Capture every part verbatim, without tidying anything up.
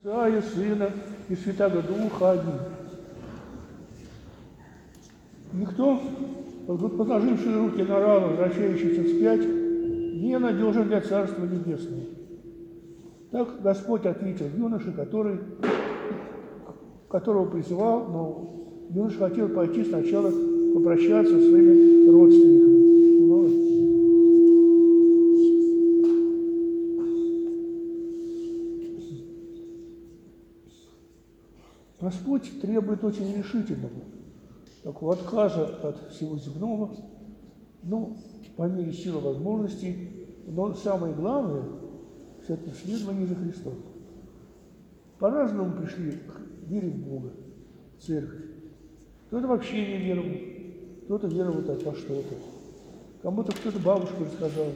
Отца и Сына и Святаго Духа один. Никто, положивший руки на рану, возвращающийся вспять, не надежен для Царства Небесного. Так Господь ответил юноше, который, которого призывал, но юноша хотел пойти сначала попрощаться со своими родственниками. Но Господь требует очень решительного такого отказа от всего земного, ну, по мере силы возможностей, но самое главное – все это следование за Христом. По-разному пришли к вере в Бога, в церковь. Кто-то вообще не веровал, кто-то веровал так во что-то. Кому-то кто-то бабушку рассказал,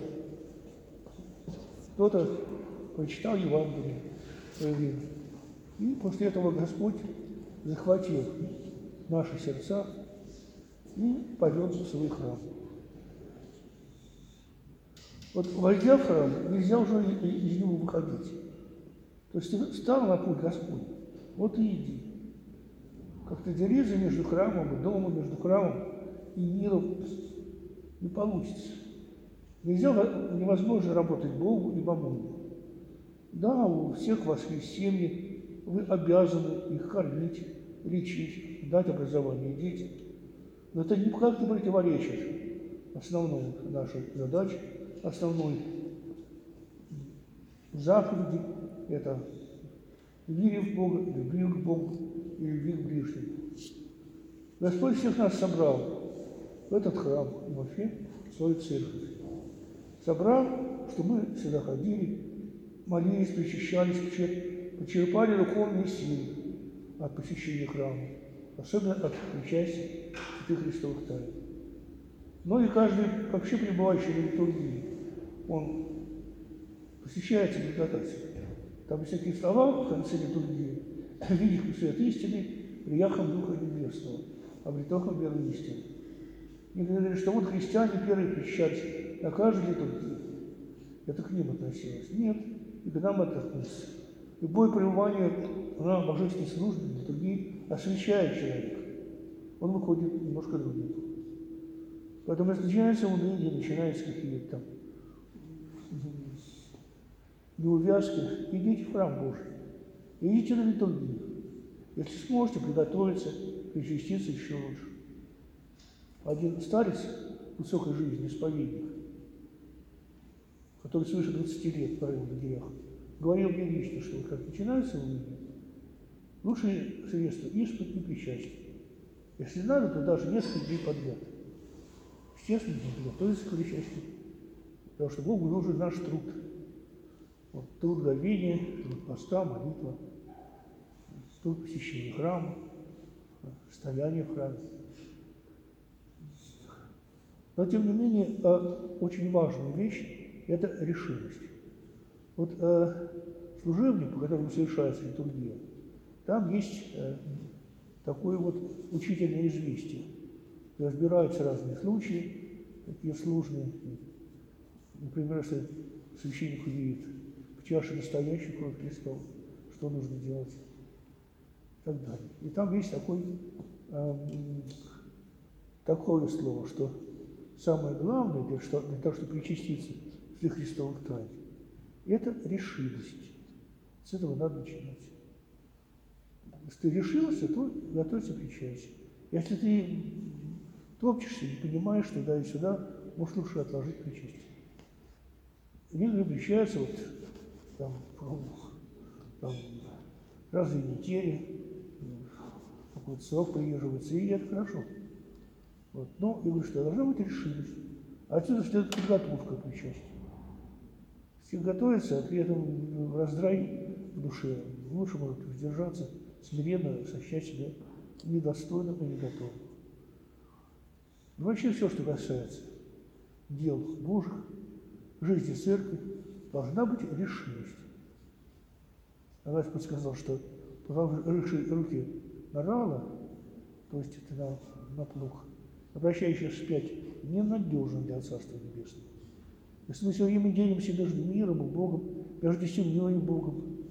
кто-то прочитал Евангелие в свое время. И после этого Господь захватил наши сердца и повел в свой храм. Вот войдя в храм, нельзя уже из него выходить. То есть ты встал на путь Господь, вот и иди. Как-то делиться между храмом и домом, между храмом и миром не получится. Нельзя, невозможно работать Богу и мамону. Да, у всех у вас есть семьи, вы обязаны их кормить, лечить, дать образование детям. Но это никак не противоречит основной нашей задаче, основной заповеди – это вере в Бога, любви к Богу и любви к ближнему. Господь всех нас собрал в этот храм и вообще в свою церковь. Собрал, что мы сюда ходили, молились, причащались, почерпали духовные силы от посещения храма, особенно от причастия святых Христовых тайн. Но и каждый, вообще пребывающий на литургии, он посещается благодатью. Там всякие слова в конце литургии: «Видих свет истины, прияхом Духа Небесного, обретохом веры истины». И говорили, что вот христиане первые причащались на каждой литургии. Это к ним относилось. Нет, и к нам это относится. Любое пребывание на божественной службе, литургии освящает человека. Он выходит немножко другим. Поэтому если начинается уныние, начинаются какие-то там неувязки, идите в храм Божий, идите на литургию. Если сможете приготовиться, причаститься еще лучше. Один старец высокой жизни, исповедник, который свыше двадцати лет провел в лагерях, говорил мне лично, что как начинается уныние, лучшее средство – исповедь и причастие. Если надо, то даже несколько дней подряд. Естественно, готовиться к причастию, потому что Богу нужен наш труд. Вот, труд говения, труд поста, молитва, труд посещения храма, стояние в храме. Но, тем не менее, очень важная вещь – это решимость. Вот служебник, по которому совершается литургия, там есть такое вот учительное известие. Разбираются разные случаи, такие сложные. Например, если священник увидит в чаше настоящую кровь Христова, что нужно делать, и так далее. И там есть такой, э, такое слово, что самое главное для, что, для того, чтобы причаститься в Христовых тайн, это решимость. С этого надо начинать. Если ты решился, то готовься к причастию. Если ты топчешься, не понимаешь туда и сюда, может, лучше отложить причастие. Некоторые причащаются вот там, там раз в две недели, какой-то срок придерживается, и это хорошо. Вот. Но я говорю, что должна быть решимость. А отсюда следует подготовка к причастию. Если готовится, а при этом раздрай в душе, лучше может воздержаться, смиренно сочтя себя недостойным и неготовым. Но вообще все, что касается дел Божьих, жизни церкви, должна быть решимость. А Господь сказал, что положивший руки на рало, то есть это на, на плуг, обращающийся вспять, ненадежен для Царства Небесного. Если мы все время делимся между миром и Богом, между семьей и Богом,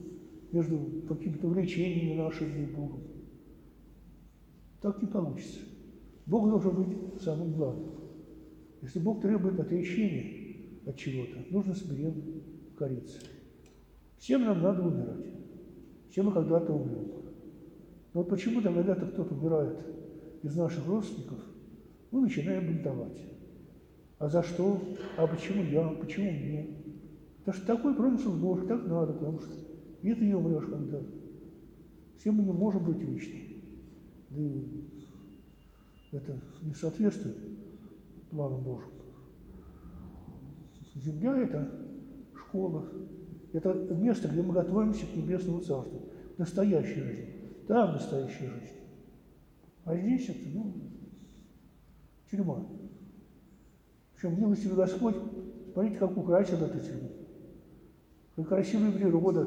между какими-то увлечениями нашими и Богом. Так не получится. Бог должен быть самым главным. Если Бог требует отречения от чего-то, нужно смиренно кориться. Всем нам надо умирать. Все мы когда-то умрем. Но вот почему-то, когда-то кто-то умирает из наших родственников, мы начинаем бунтовать. А за что? А почему я? Почему мне? Потому что такой промысел Божий, так надо, потому что и ты умрешь когда-то. Все мы не можем быть вечны. Да и это не соответствует плану Божьему. Земля – это школа, это место, где мы готовимся к небесному царству, к настоящей жизни. Там настоящая жизнь. А здесь это, ну, тюрьма. Причем, милостивый Господь, смотрите, как украсил эту тюрьму. Как красивая природа,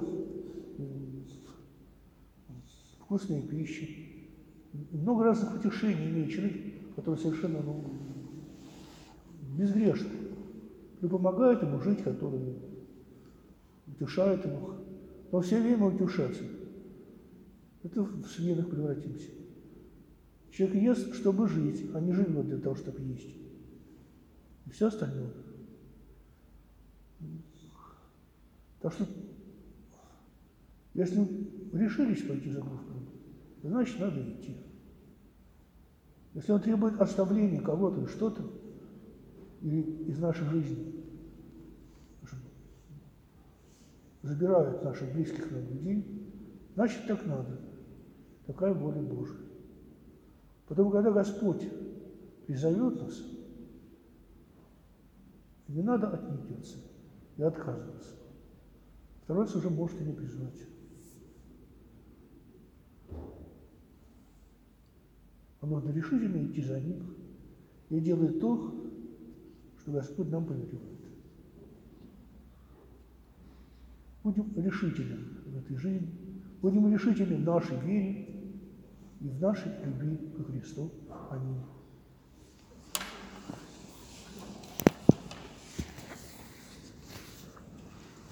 вкусные пищи. Много разных утешений имеет человек, который совершенно, ну, безгрешный. И помогает ему жить, который утешает его. Но все время утешаться. Это в свинах превратимся. Человек ест, чтобы жить, а не живет для того, чтобы есть. И все остальное. Так что, если решились пойти за Господом, значит, надо идти. Если он требует оставления кого-то, что-то из нашей жизни, забирают наших близких нам людей, значит, так надо. Такая воля Божия. Потому, когда Господь призовет нас, не надо отнекиваться и отказываться. Второй раз уже может и не призвать. А нужно решительно идти за ним и делать то, что Господь нам повелевает. Будем решительны в этой жизни, будем решительны в нашей вере и в нашей любви ко Христу. Аминь.